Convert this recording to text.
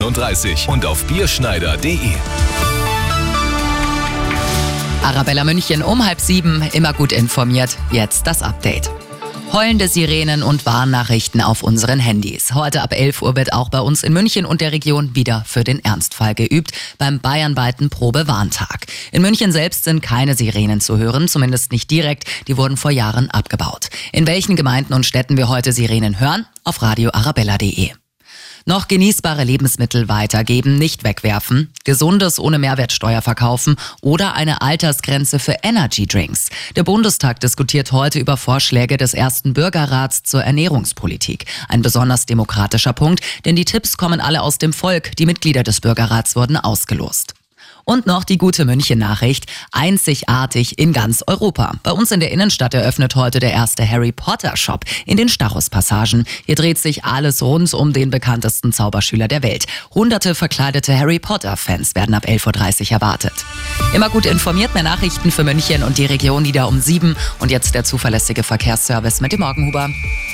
33 und auf bierschneider.de. Arabella München um 6:30, immer gut informiert. Jetzt das Update. Heulende Sirenen und Warnnachrichten auf unseren Handys. Heute ab 11 Uhr wird auch bei uns in München und der Region wieder für den Ernstfall geübt, beim bayernweiten Probewarntag. In München selbst sind keine Sirenen zu hören, zumindest nicht direkt. Die wurden vor Jahren abgebaut. In welchen Gemeinden und Städten wir heute Sirenen hören? Auf radioarabella.de. Noch genießbare Lebensmittel weitergeben, nicht wegwerfen, Gesundes ohne Mehrwertsteuer verkaufen oder eine Altersgrenze für Energy-Drinks. Der Bundestag diskutiert heute über Vorschläge des ersten Bürgerrats zur Ernährungspolitik. Ein besonders demokratischer Punkt, denn die Tipps kommen alle aus dem Volk. Die Mitglieder des Bürgerrats wurden ausgelost. Und noch die gute München-Nachricht, einzigartig in ganz Europa. Bei uns in der Innenstadt eröffnet heute der erste Harry Potter Shop in den Stachus-Passagen. Hier dreht sich alles rund um den bekanntesten Zauberschüler der Welt. Hunderte verkleidete Harry Potter-Fans werden ab 11.30 Uhr erwartet. Immer gut informiert, mehr Nachrichten für München und die Region wieder um 7. Und jetzt der zuverlässige Verkehrsservice mit dem Morgenhuber.